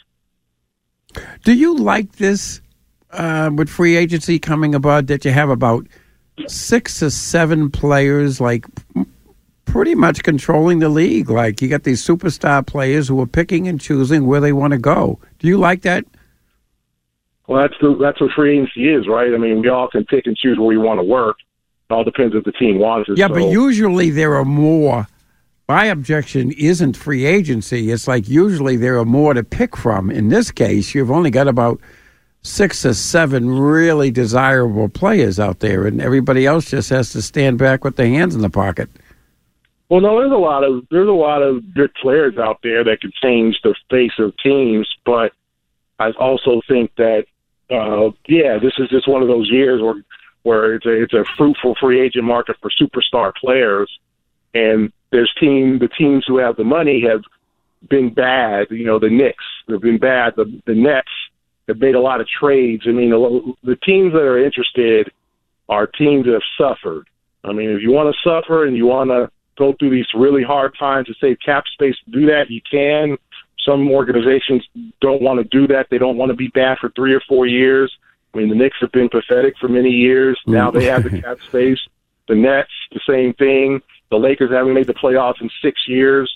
Speaker 5: Do you like this with free agency coming about that you have about 6 or 7 players like pretty much controlling the league? Like you got these superstar players who are picking and choosing where they want to go. Do you like that?
Speaker 8: Well, that's what free agency is, right? I mean, we all can pick and choose where we want to work. It all depends if the team wants it.
Speaker 5: Yeah, but usually there are more. My objection isn't free agency. It's like usually there are more to pick from. In this case, you've only got about 6 or 7 really desirable players out there, and everybody else just has to stand back with their hands in the pocket.
Speaker 8: Well, no, there's a lot of good players out there that can change the face of teams, but I also think that this is just one of those years where it's a fruitful free agent market for superstar players, and the teams who have the money have been bad. The Knicks have been bad. The Nets have made a lot of trades. I mean, the teams that are interested are teams that have suffered. I mean, if you want to suffer and you want to go through these really hard times to save cap space to do that, you can. Some organizations don't want to do that. They don't want to be bad for 3 or 4 years. I mean, the Knicks have been pathetic for many years. Now they have the cap space. The Nets, the same thing. The Lakers haven't made the playoffs in 6 years.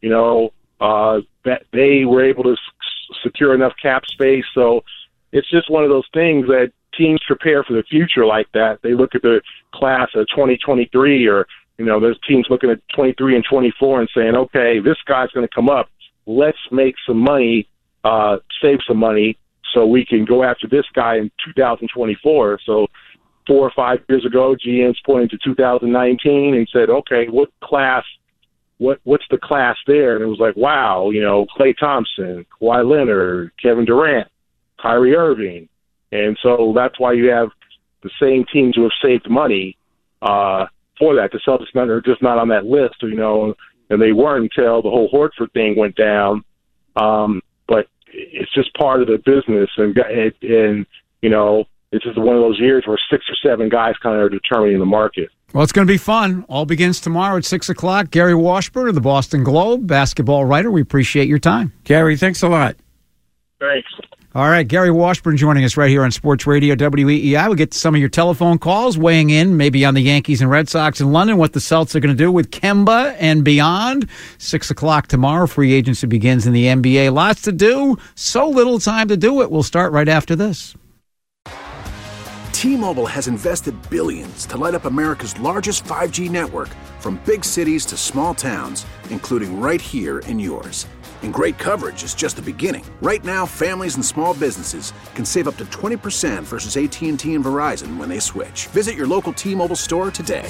Speaker 8: That they were able to secure enough cap space. So it's just one of those things that teams prepare for the future like that. They look at the class of 2023 or, there's teams looking at 23 and 24 and saying, okay, this guy's going to come up. Let's make some money, save some money so we can go after this guy in 2024. So 4 or 5 years ago, GM's pointed to 2019 and said, okay, what's the class there? And it was like, wow, Klay Thompson, Kawhi Leonard, Kevin Durant, Kyrie Irving. And so that's why you have the same teams who have saved money for that. The Celtics are just not on that list, and they weren't until the whole Horford thing went down. But it's just part of the business. And this is one of those years where 6 or 7 guys kind of are determining the market.
Speaker 4: Well, it's going to be fun. All begins tomorrow at 6 o'clock. Gary Washburn of the Boston Globe, basketball writer. We appreciate your time.
Speaker 5: Gary, thanks a lot.
Speaker 6: Thanks.
Speaker 4: All right, Gary Washburn joining us right here on Sports Radio WEEI. We'll get to some of your telephone calls, weighing in maybe on the Yankees and Red Sox in London, what the Celtics are going to do with Kemba and beyond. 6 o'clock tomorrow, free agency begins in the NBA. Lots to do, so little time to do it. We'll start right after this.
Speaker 9: T-Mobile has invested billions to light up America's largest 5G network, from big cities to small towns, including right here in yours. And great coverage is just the beginning. Right now, families and small businesses can save up to 20% versus AT&T and Verizon when they switch. Visit your local T-Mobile store today.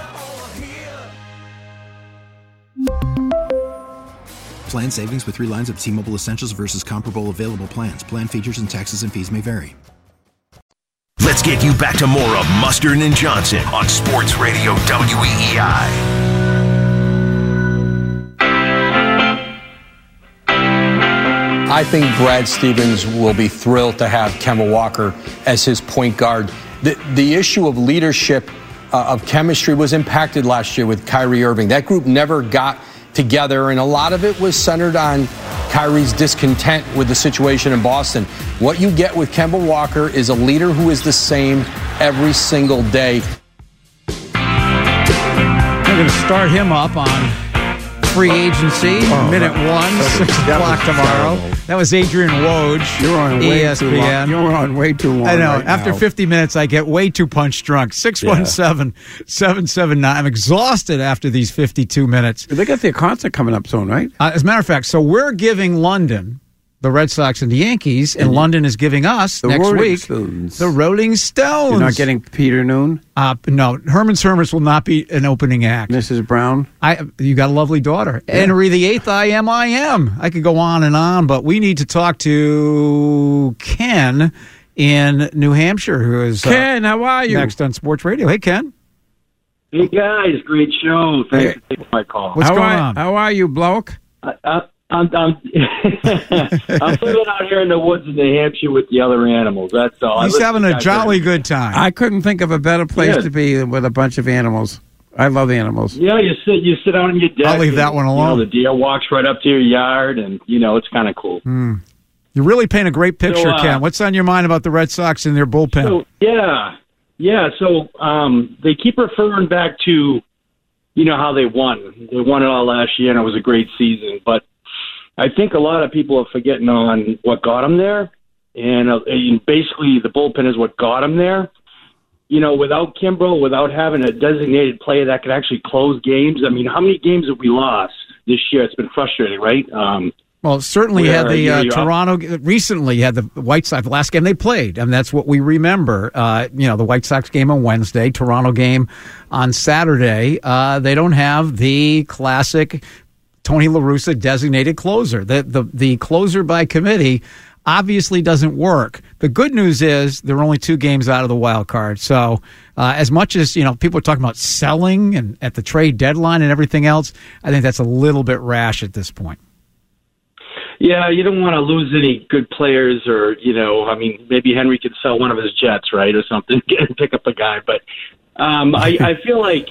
Speaker 10: Plan savings with 3 lines of T-Mobile Essentials versus comparable available plans. Plan features and taxes and fees may vary.
Speaker 3: Let's get you back to more of Mustard and Johnson on Sports Radio WEEI.
Speaker 11: I think Brad Stevens will be thrilled to have Kemba Walker as his point guard. The issue of leadership, of chemistry, was impacted last year with Kyrie Irving. That group never got together, and a lot of it was centered on Kyrie's discontent with the situation in Boston. What you get with Kemba Walker is a leader who is the same every single day.
Speaker 4: We're going to start him up on free agency, minute 1, 6 o'clock tomorrow. That was Adrian Woj,
Speaker 5: You're on way
Speaker 4: ESPN.
Speaker 5: too long. You're on way too long.
Speaker 4: I know.
Speaker 5: Right
Speaker 4: After
Speaker 5: now.
Speaker 4: 50 minutes, I get way too punch drunk. 617-779. I'm exhausted after these 52 minutes.
Speaker 5: They got their concert coming up soon, right?
Speaker 4: As a matter of fact, so we're giving London, the Red Sox and the Yankees, and London is giving us
Speaker 5: The
Speaker 4: next
Speaker 5: Rolling
Speaker 4: week
Speaker 5: Stones.
Speaker 4: the Rolling Stones.
Speaker 5: You're not getting Peter Noon,
Speaker 4: No, Herman's Hermits will not be an opening act.
Speaker 5: Mrs. Brown.
Speaker 4: You got a lovely daughter.
Speaker 5: Yeah.
Speaker 4: Henry VIII, I am. I could go on, but we need to talk to Ken in New Hampshire, who is
Speaker 5: Ken, how are you?
Speaker 4: next on Sports Radio. Hey, Ken.
Speaker 12: Hey, guys. Great show. Thanks for taking my call.
Speaker 4: What's going on?
Speaker 5: How are you, bloke?
Speaker 12: I'm I'm living out here in the woods in New Hampshire with the other animals. That's all.
Speaker 4: He's having a jolly good time.
Speaker 5: I couldn't think of a better place
Speaker 12: Yeah.
Speaker 5: to be with a bunch of animals. I love animals.
Speaker 12: Yeah, you sit out on your deck.
Speaker 4: I'll leave that one alone.
Speaker 12: The deer walks right up to your yard, and it's kind of cool.
Speaker 4: You really paint a great picture,
Speaker 12: So,
Speaker 4: Ken. What's on your mind about the Red Sox and their bullpen?
Speaker 12: So So they keep referring back to, how they won. They won it all last year, and it was a great season. But I think a lot of people are forgetting on what got them there, and basically the bullpen is what got them there. Without Kimbrel, without having a designated player that could actually close games. I mean, how many games have we lost this year? It's been frustrating, right?
Speaker 4: Well, certainly had the
Speaker 12: you're
Speaker 4: Toronto recently had the White Sox, the last game they played. I mean, that's what we remember. The White Sox game on Wednesday, Toronto game on Saturday. They don't have the classic Tony La Russa designated closer. The closer by committee obviously doesn't work. The good news is there are only 2 games out of the wild card. So as much as people are talking about selling and at the trade deadline and everything else, I think that's a little bit rash at this point.
Speaker 12: Yeah, you don't want to lose any good players, or maybe Henry could sell one of his jets, right, or something, and pick up a guy. But I feel like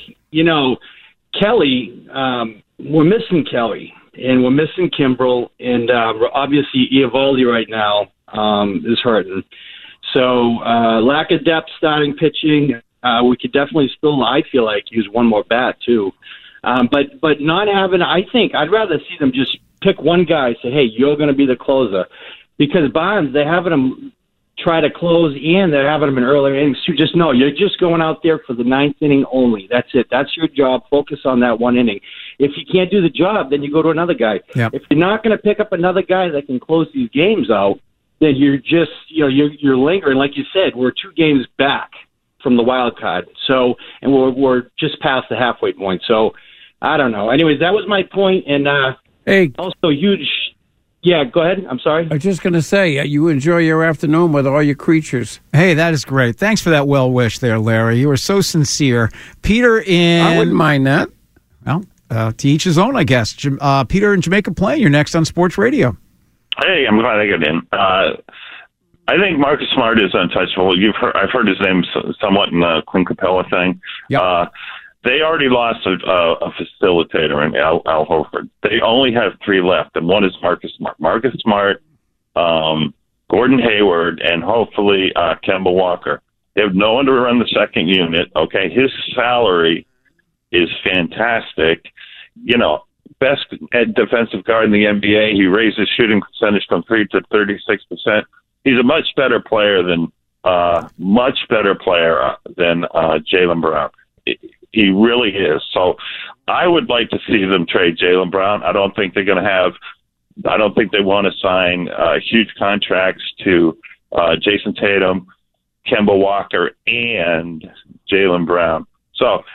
Speaker 12: Kelly. We're missing Kelly, and we're missing Kimbrel, and obviously Eovaldi right now is hurting. So lack of depth starting pitching. We could definitely still, I feel like, use one more bat too. But not having, I think I'd rather see them just pick one guy, say, hey, you're going to be the closer. Because Bonds, they're having him try to close, and they're having him in earlier innings too. Just know you're just going out there for the 9th inning only. That's it. That's your job. Focus on that one inning. If you can't do the job, then you go to another guy.
Speaker 4: Yep.
Speaker 12: If you're not going to pick up another guy that can close these games out, then you're just, you're lingering. Like you said, we're 2 games back from the wild card. So, and we're just past the halfway point. So, I don't know. Anyways, that was my point. And also huge. Yeah, go ahead. I'm sorry.
Speaker 5: I was just going to say, you enjoy your afternoon with all your creatures.
Speaker 4: Hey, that is great. Thanks for that well wish there, Larry. You were so sincere. Peter in...
Speaker 5: I wouldn't mind that.
Speaker 4: Well, to each his own, I guess. Peter in Jamaica Plain, you're next on Sports Radio.
Speaker 13: Hey, I'm glad I got in. I think Marcus Smart is untouchable. I've heard his name somewhat in the Clint Capella thing.
Speaker 4: Yep.
Speaker 13: They already lost a facilitator in Al Horford. They only have 3 left, and one is Marcus Smart. Marcus Smart, Gordon Hayward, and hopefully Kemba Walker. They have no one to run the second unit. Okay, his salary is fantastic. Best defensive guard in the NBA. He raised his shooting percentage from 3 to 36%. He's a much better player than Jaylen Brown. He really is. So I would like to see them trade Jaylen Brown. I don't think they want to sign huge contracts to Jason Tatum, Kemba Walker, and Jaylen Brown. So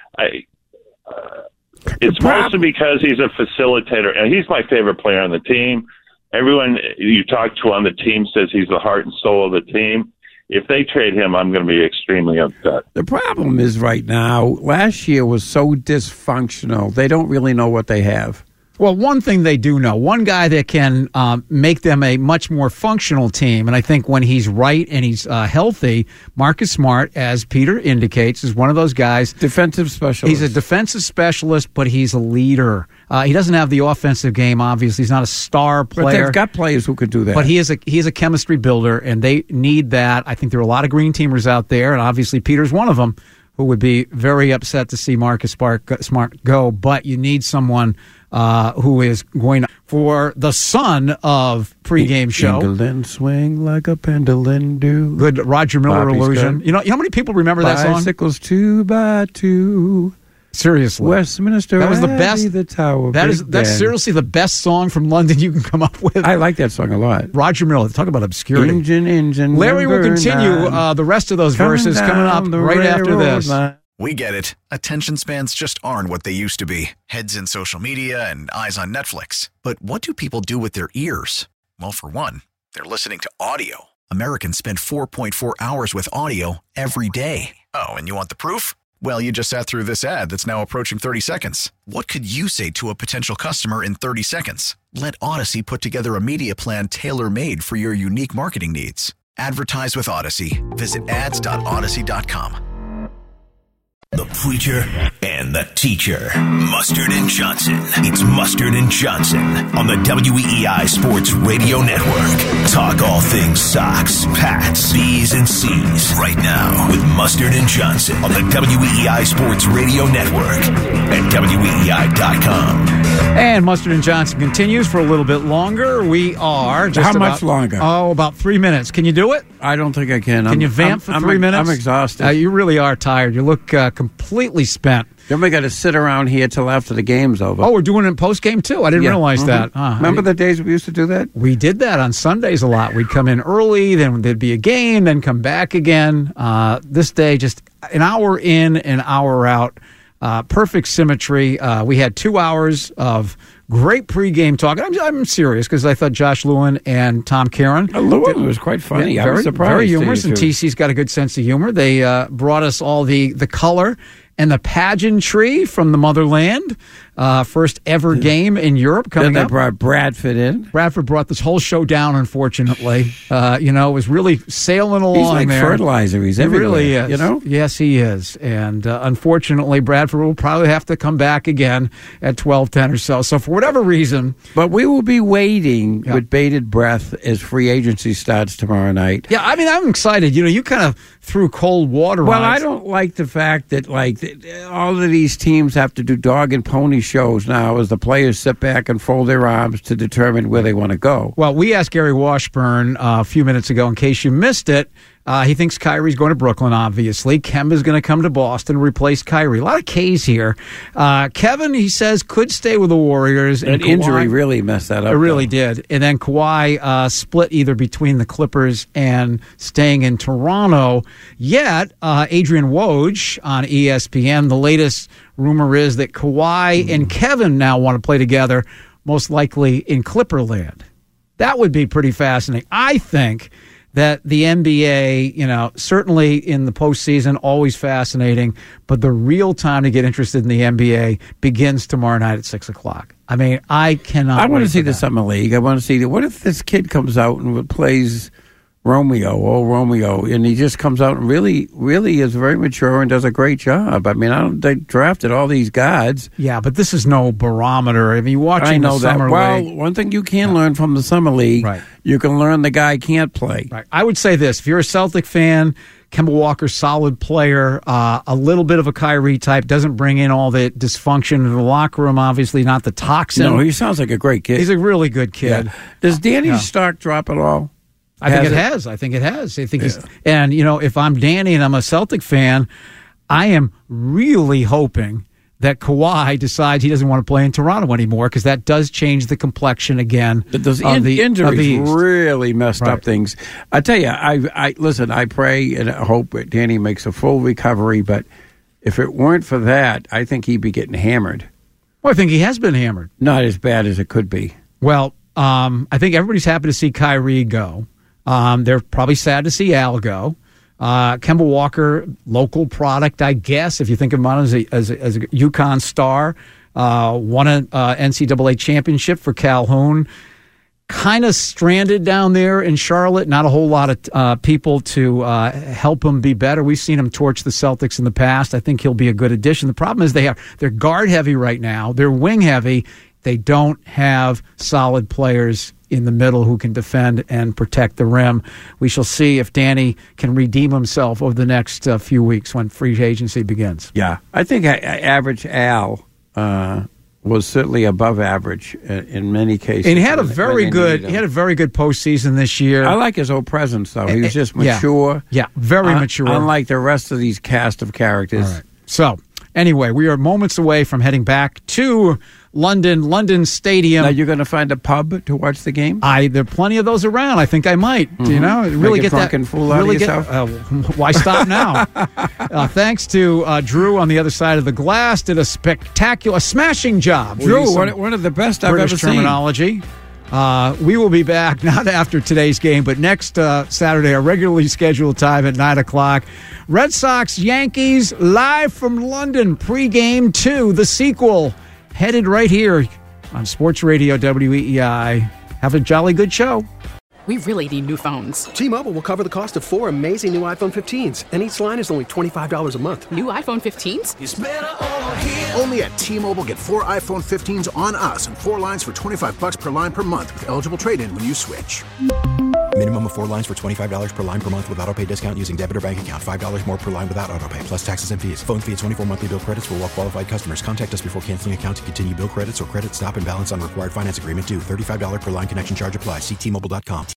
Speaker 13: it's mostly because he's a facilitator, and he's my favorite player on the team. Everyone you talk to on the team says he's the heart and soul of the team. If they trade him, I'm going to be extremely upset.
Speaker 5: The problem is right now, last year was so dysfunctional, they don't really know what they have.
Speaker 4: Well, one thing they do know, one guy that can make them a much more functional team, and I think when he's right and he's healthy, Marcus Smart, as Peter indicates, is one of those guys.
Speaker 5: Defensive specialist.
Speaker 4: He's a defensive specialist, but he's a leader. He doesn't have the offensive game, obviously. He's not a star player.
Speaker 5: But they've got players who could do that.
Speaker 4: But he is a chemistry builder, and they need that. I think there are a lot of green teamers out there, and obviously Peter's one of them, who would be very upset to see Marcus Smart go. But you need someone who is going for the son of pregame show.
Speaker 5: England swing like a pendulum do.
Speaker 4: Good Roger Miller
Speaker 5: Bobby's
Speaker 4: illusion.
Speaker 5: good.
Speaker 4: You know how many people remember that song?
Speaker 5: Bicycles 2 by 2.
Speaker 4: Seriously,
Speaker 5: Westminster.
Speaker 4: That was the best.
Speaker 5: The Tower.
Speaker 4: That's seriously the best song from London you can come up with.
Speaker 5: I like that song a lot.
Speaker 4: Roger Miller. Talk about obscurity.
Speaker 5: Engine.
Speaker 4: Larry will continue the rest of those verses coming up right after this.
Speaker 14: We get it. Attention spans just aren't what they used to be. Heads in social media and eyes on Netflix. But what do people do with their ears? Well, for one, they're listening to audio. Americans spend 4.4 hours with audio every day. Oh, and you want the proof? Well, you just sat through this ad that's now approaching 30 seconds. What could you say to a potential customer in 30 seconds? Let Odyssey put together a media plan tailor-made for your unique marketing needs. Advertise with Odyssey. Visit ads.odyssey.com.
Speaker 3: The Preacher and the Teacher. Mustard and Johnson. It's Mustard and Johnson on the WEEI Sports Radio Network. Talk all things Sox, Pats, B's, and C's. Right now with Mustard and Johnson on the WEEI Sports Radio Network at WEEI.com.
Speaker 4: And Mustard and Johnson continues for a little bit longer. We are just
Speaker 5: How much longer?
Speaker 4: Oh, about 3 minutes. Can you do it?
Speaker 5: I don't think I can.
Speaker 4: Can you vamp for 3 minutes?
Speaker 5: I'm exhausted.
Speaker 4: You really are tired. You look completely spent.
Speaker 5: Then we got to sit around here till after the game's over.
Speaker 4: Oh, we're doing it in post-game, too? I didn't realize that.
Speaker 5: Remember the days we used to do that?
Speaker 4: We did that on Sundays a lot. We'd come in early, then there'd be a game, then come back again. This day, just an hour in, an hour out. Perfect symmetry. We had 2 hours of great pregame talk. I'm serious because I thought Josh Lewin and Tom Caron.
Speaker 5: Lewin was quite funny.
Speaker 4: Yeah,
Speaker 5: I was surprised.
Speaker 4: Very humorous, and TC's got a good sense of humor. They brought us all the color and the pageantry from the motherland. First ever game in Europe coming up.
Speaker 5: Then they brought Bradford in.
Speaker 4: Bradford brought this whole show down, unfortunately. It was really sailing along.
Speaker 5: He's like
Speaker 4: there.
Speaker 5: fertilizer. He's everywhere.
Speaker 4: He really is. Yes, he is. And unfortunately, Bradford will probably have to come back again at 12:10 or so. So for whatever reason.
Speaker 5: But we will be waiting with bated breath as free agency starts tomorrow night.
Speaker 4: Yeah, I mean, I'm excited. You kind of threw cold water on it.
Speaker 5: Well, I don't like the fact that, all of these teams have to do dog and pony shows now as the players sit back and fold their arms to determine where they want to go.
Speaker 4: Well, we asked Gary Washburn a few minutes ago, in case you missed it. He thinks Kyrie's going to Brooklyn, obviously. Kemba's going to come to Boston and replace Kyrie. A lot of K's here. Kevin, he says, could stay with the Warriors.
Speaker 5: That injury really messed that up.
Speaker 4: It really did. And then Kawhi split either between the Clippers and staying in Toronto. Yet, Adrian Woj on ESPN, the latest rumor is that Kawhi and Kevin now want to play together, most likely in Clipperland. That would be pretty fascinating. I think that the NBA, certainly in the postseason, always fascinating, but the real time to get interested in the NBA begins tomorrow night at 6 o'clock. I mean, I cannot.
Speaker 5: I want to see the Summer League. I want to see what if this kid comes out and plays Romeo, and he just comes out and really is very mature and does a great job. I mean, they drafted all these guys.
Speaker 4: Yeah, but this is no barometer. I mean, watching the Summer
Speaker 5: League.
Speaker 4: Well,
Speaker 5: one thing you can learn from the Summer League, you can learn the guy can't play.
Speaker 4: Right. I would say this: if you're a Celtic fan, Kemba Walker, solid player, a little bit of a Kyrie type, doesn't bring in all the dysfunction in the locker room, obviously not the toxin.
Speaker 5: No, he sounds like a great kid.
Speaker 4: He's a really good kid.
Speaker 5: Yeah. Does Danny's stock drop at all?
Speaker 4: I think it has. I think he's, and if I'm Danny and I'm a Celtic fan, I am really hoping that Kawhi decides he doesn't want to play in Toronto anymore, because that does change the complexion again.
Speaker 5: But those injuries really messed up things. I tell you, I pray and hope that Danny makes a full recovery, but if it weren't for that, I think he'd be getting hammered.
Speaker 4: Well, I think he has been hammered.
Speaker 5: Not as bad as it could be.
Speaker 4: Well, I think everybody's happy to see Kyrie go. They're probably sad to see Al go. Kemba Walker, local product, I guess, if you think of him as a UConn star, won an NCAA championship for Calhoun. Kind of stranded down there in Charlotte. Not a whole lot of people to help him be better. We've seen him torch the Celtics in the past. I think he'll be a good addition. The problem is they're guard heavy right now. They're wing heavy. They don't have solid players in the middle who can defend and protect the rim. We shall see if Danny can redeem himself over the next few weeks when free agency begins.
Speaker 5: Yeah, I think average Al was certainly above average in many cases.
Speaker 4: And he had a very good postseason this year.
Speaker 5: I like his old presence, though. He was just mature.
Speaker 4: Yeah, very mature.
Speaker 5: Unlike the rest of these cast of characters.
Speaker 4: All right. So, anyway, we are moments away from heading back to London Stadium.
Speaker 5: Now, you're going to find a pub to watch the game?
Speaker 4: There are plenty of those around. I think I might.
Speaker 5: Mm-hmm.
Speaker 4: Really
Speaker 5: get that fool out of yourself.
Speaker 4: Why stop now? Thanks to Drew on the other side of the glass. Did a smashing job.
Speaker 5: Drew, one of the best I've ever seen.
Speaker 4: Terminology. We will be back not after today's game, but next Saturday, our regularly scheduled time at 9:00. Red Sox Yankees live from London. Pre-game 2, the sequel. Headed right here on Sports Radio WEEI. Have a jolly good show.
Speaker 15: We really need new phones.
Speaker 16: T-Mobile will cover the cost of 4 amazing new iPhone 15s, and each line is only $25 a month.
Speaker 15: New iPhone 15s?
Speaker 16: It's better over here.
Speaker 9: Only at T-Mobile, get 4 iPhone 15s on us and 4 lines for $25 per line per month with eligible trade-in when you switch.
Speaker 10: Minimum of 4 lines for $25 per line per month with autopay discount using debit or bank account. $5 more per line without autopay, plus taxes and fees. Phone fee at 24 monthly bill credits for well-qualified customers. Contact us before canceling account to continue bill credits or credit stop and balance on required finance agreement due. $35 per line connection charge applies. See T-Mobile.com.